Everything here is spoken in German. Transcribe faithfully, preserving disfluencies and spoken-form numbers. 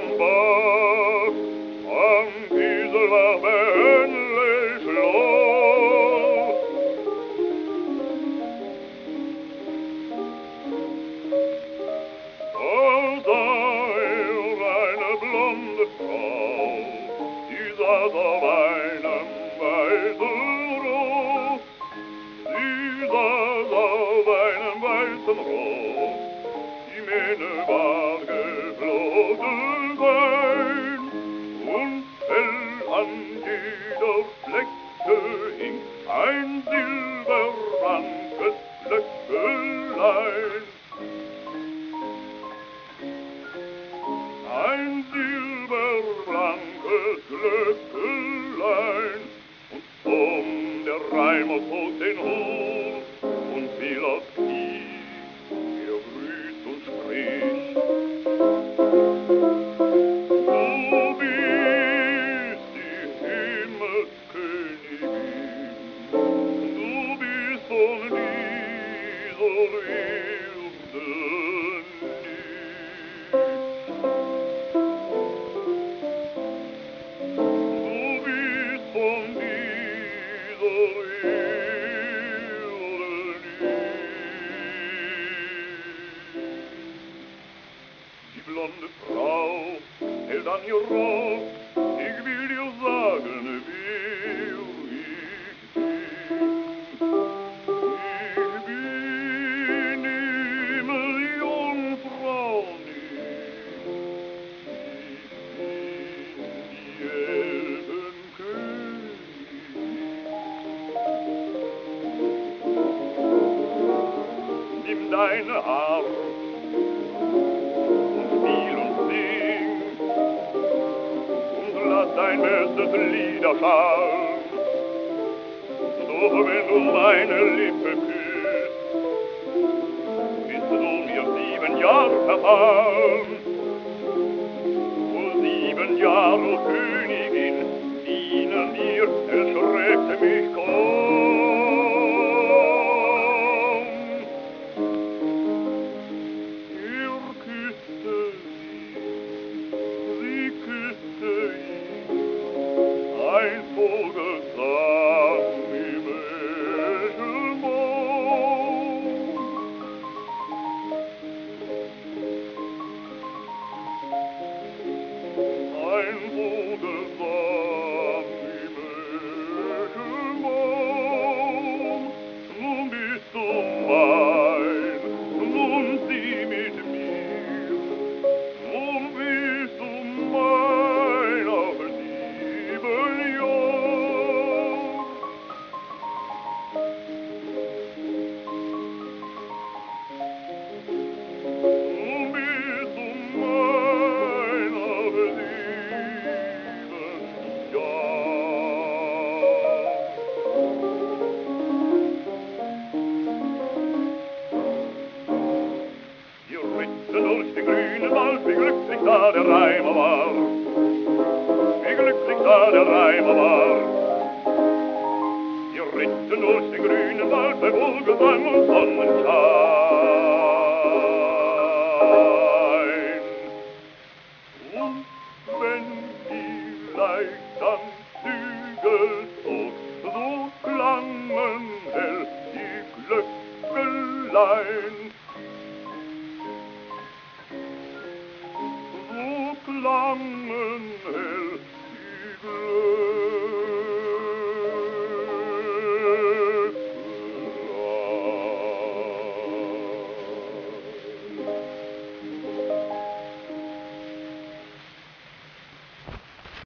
Bach, am Kieselbach behändig los. Da sah er eine blonde Frau, die saß auf einem weißen Ross. Sie saß auf einem weißen Ross, die Mähne war geflogen sein, und hell an jeder Flecke hing ein silberrankes Glöckelein. Ein silberrankes Glöckelein, und Tom, der Reimer, zog den Hut und fiel aufs Knie. Er grüßt und spricht: Du bist die Himmelskönigin, du bist von dieser Erde nicht. Du bist von dieser Erde nicht. Die blonde Frau hält an ihr Rock: Ich will dir sagen, wer ich bin. Ich bin Himmeljungfrau nicht. Ich bin die Elbenkönigin. Nimm deine Harf und spiel und sing, und lass dein bestes Lied erschallen. Doch wenn du meine Lippe küsst, bist du mir sieben Jahre verfallen. Vor sieben Jahren, Königin, dienen dir, erschreckte mich kaum. Er küsste sie, sie küsste ihn, ein Vogel sang im Eschenbaum. Ein Vogel sang im Eschenbaum. Nun bist du mein, nun sieh mit mir, nun bist du mein auf sieben Jahr. Nun bist du mein auf sieben Jahr. Wir ritten durch den grünen Wald, wie glücklich da der Reimer war, wie glücklich da der Reimer war. Wir ritten durch den grünen Wald bei Wohlgesang und Sonnenschein. Und wenn vielleicht am Zügel zog, so klangen hell die Glöckelein.